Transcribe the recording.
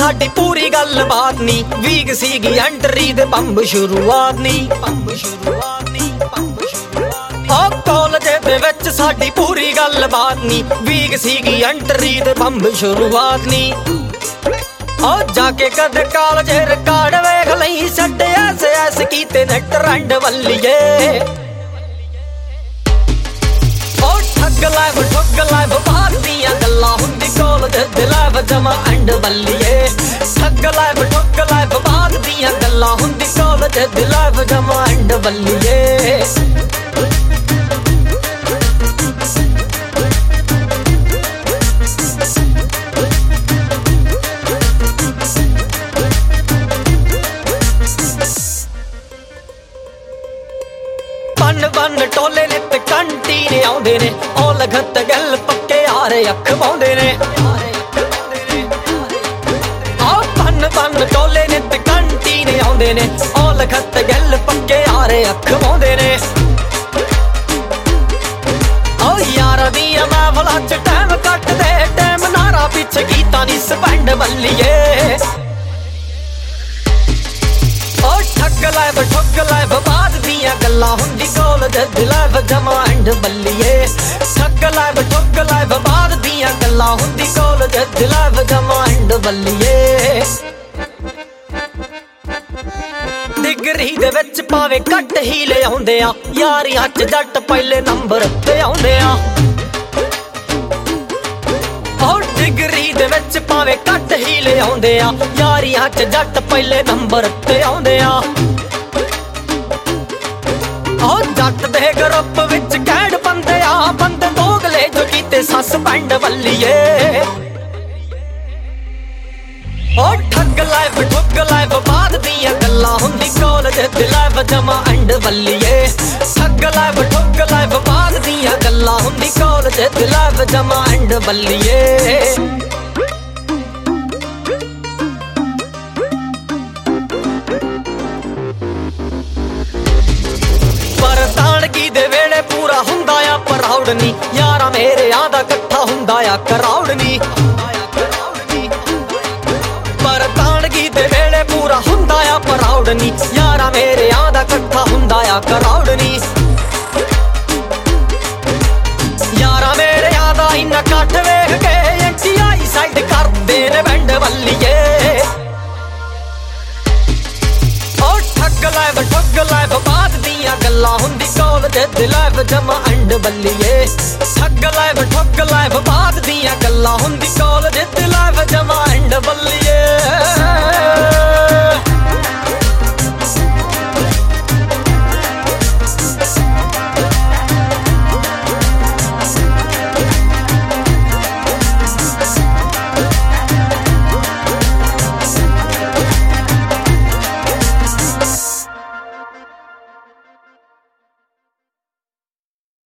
साडी पूरी गलबात नी week सीगी entry दे बंब शुरुआत नी कॉलेज दे विच साडी पूरी गलबात नी वीक सीगी एंट्री दे बंब शुरुआत नी जाके कद कॉलेज रिकॉर्ड वेख लई छड्डे ऐसे कीते ने ट्रेंड वल्लीए ठग लाइव बाहर दियां गल्लां हुंदी कॉलेज दे लाइव जमा एंड बल्लीए ठग लाइव बाहर दियां गल्लां हुंदी कॉलेज दे लाइव जमा एंड बल्लीए बन टोले ने ते कंटीने आउंदे ने ओ लगत गल पक्के यारे अख पाउंदे ने बन टोले ने ते कंटीने आउंदे ने ओ लगत गल पक्के यारे अख पाउंदे ने ओ यार दियां महफिलां च टाइम कट दे टाइम नारा पिछे कीता नी स्पेंड बल्लीए ठग लाइव बाद दियां गल्लां हुंदी कॉलेज दे लाइव जमा एंड बल्लीए ठग लाइव बाद दियां गल्लां हुंदी कॉलेज दे लाइव जमा एंड बल्लीए डिग्री दे विच भावें घट ही ले आउंदे आ यारियां च जट पहले नंबर ते आउंदे आ डिग्री दे विच भावें घट ही ले आउंदे आ यारियां च जट पहले नंबर ते आउंदे आ जट दे ग्रुप विच कैड बंदे आ बंदे दोगले जो कीते सस्पेंड बल्लीए ठग लाइव बाद दियां गल्लां हुंदी कॉलेज दे लाइव जमा एंड बल्लीए ठग लाइव बाद दियां गल्लां हुंदी कॉलेज दे लाइव जमा एंड बल्लीए ताड़गी दे वेले पूरा हुंदा आ प्राउड नी यारा मेरे आदा कट्ठा हुंदा आ क्राउड नी पर ताड़गी दे वेले पूरा हुंदा आ प्राउड नी यारा मेरे आदा कट्ठा हुंदा आ क्राउड नी यारा मेरे आदा इन्ना कट वेख के एंटीआई साइड कर दे ने बैंड वल्लीए ठग लाइव बाद दियां गल्लां हुंदी कॉलेज दे लाइव जमा एंड बल्लीए ठग लाइव बाद दियां गल्लां हुंदी कॉलेज दे लाइव जमा